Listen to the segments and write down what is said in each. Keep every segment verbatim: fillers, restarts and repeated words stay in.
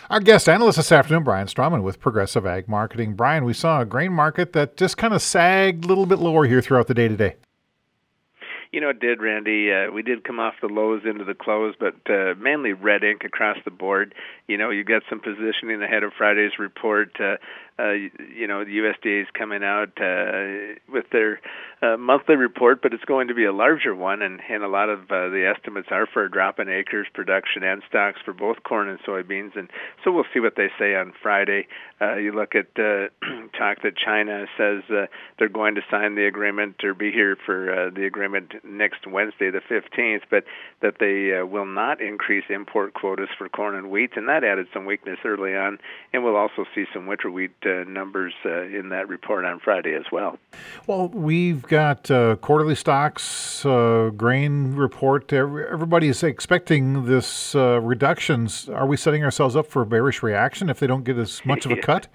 Our guest analyst this afternoon, Brian Strawman with Progressive Ag Marketing. Brian, we saw a grain market that just kind of sagged a little bit lower here throughout the day today. You know, it did, Randy. Uh, we did come off the lows into the close, but uh, mainly red ink across the board. You know, you got some positioning ahead of Friday's report. Uh, uh, you know, the U S D A is coming out uh, with their uh, monthly report, but it's going to be a larger one, and, and a lot of uh, the estimates are for a drop in acres, production, and stocks for both corn and soybeans. And so we'll see what they say on Friday. Uh, you look at uh, talk that China says uh, they're going to sign the agreement or be here for uh, the agreement next Wednesday, the fifteenth, but that they uh, will not increase import quotas for corn and wheat, and that added some weakness early on. And we'll also see some winter wheat uh, numbers uh, in that report on Friday as well. Well, we've got uh, quarterly stocks, uh, grain report. Everybody is expecting this uh, reductions. Are we setting ourselves up for a bearish reaction if they don't get as much of a yeah. cut?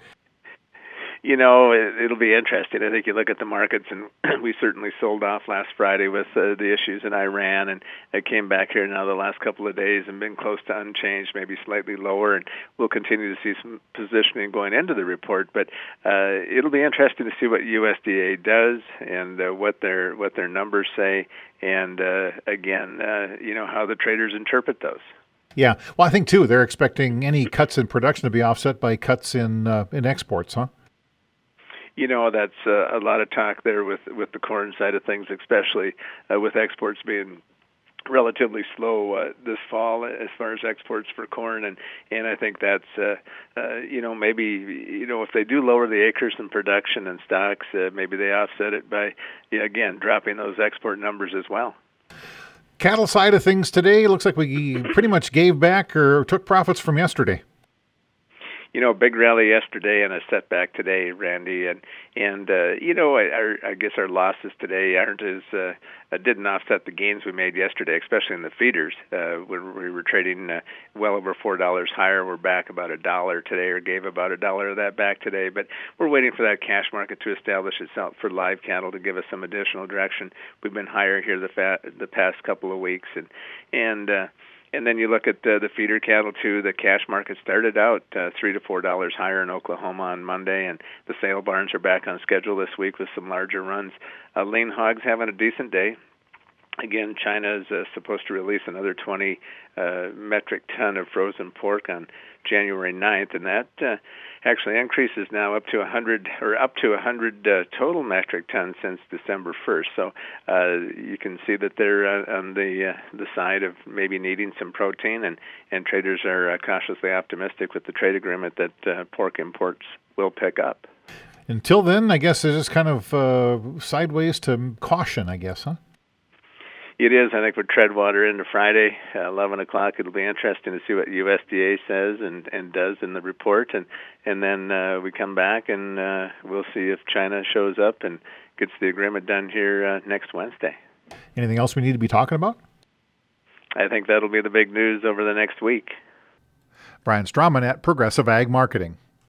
You know, it, it'll be interesting. I think you look at the markets, and we certainly sold off last Friday with uh, the issues in Iran, and it came back here now the last couple of days and been close to unchanged, maybe slightly lower, and we'll continue to see some positioning going into the report. But uh, it'll be interesting to see what U S D A does and uh, what their what their numbers say, and uh, again, uh, you know, how the traders interpret those. Yeah, well, I think too they're expecting any cuts in production to be offset by cuts in uh, in exports, huh? You know, that's uh, a lot of talk there with, with the corn side of things, especially uh, with exports being relatively slow uh, this fall as far as exports for corn. And, and I think that's, uh, uh, you know, maybe, you know, if they do lower the acres in production and stocks, uh, maybe they offset it by, yeah, again, dropping those export numbers as well. Cattle side of things today, looks like we pretty much gave back or took profits from yesterday. You know, big rally yesterday and a setback today, Randy, and and uh, you know, I, our, I guess our losses today aren't as uh, uh, didn't offset the gains we made yesterday, especially in the feeders. Uh, when we were trading uh, well over four dollars higher, we're back about a dollar today, or gave about a dollar of that back today. But we're waiting for that cash market to establish itself for live cattle to give us some additional direction. We've been higher here the fa- the past couple of weeks, and and. Uh, And then you look at uh, the feeder cattle, too. The cash market started out uh, three to four dollars higher in Oklahoma on Monday, and the sale barns are back on schedule this week with some larger runs. Uh, lean hogs having a decent day. Again, China is uh, supposed to release another twenty uh, metric ton of frozen pork on January ninth, and that uh, actually increases now up to one hundred or up to one hundred uh, total metric tons since December first. So uh, you can see that they're uh, on the uh, the side of maybe needing some protein, and, and traders are uh, cautiously optimistic with the trade agreement that uh, pork imports will pick up. Until then, I guess it's just kind of uh, sideways to caution, I guess, huh? It is. I think we're treadwater into Friday, uh, eleven o'clock. It'll be interesting to see what U S D A says and, and does in the report. And, and then uh, we come back and uh, we'll see if China shows up and gets the agreement done here uh, next Wednesday. Anything else we need to be talking about? I think that'll be the big news over the next week. Brian Strawman at Progressive Ag Marketing.